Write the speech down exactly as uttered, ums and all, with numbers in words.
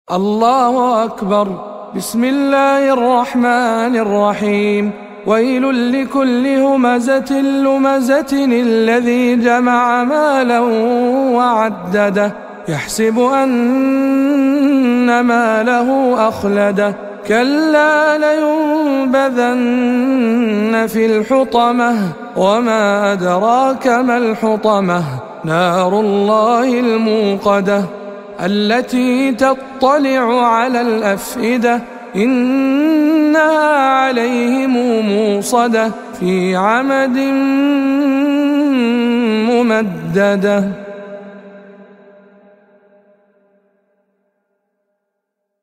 الله أكبر. بسم الله الرحمن الرحيم. ويل لكل همزة لمزة الذي جمع مالا وعدده يحسب أن ماله أخلده كلا لينبذن في الحطمة وما أدراك ما الحطمة نار الله الموقدة التي تطلع على الأفئدة إنها عليهم موصدة في عمد ممددة.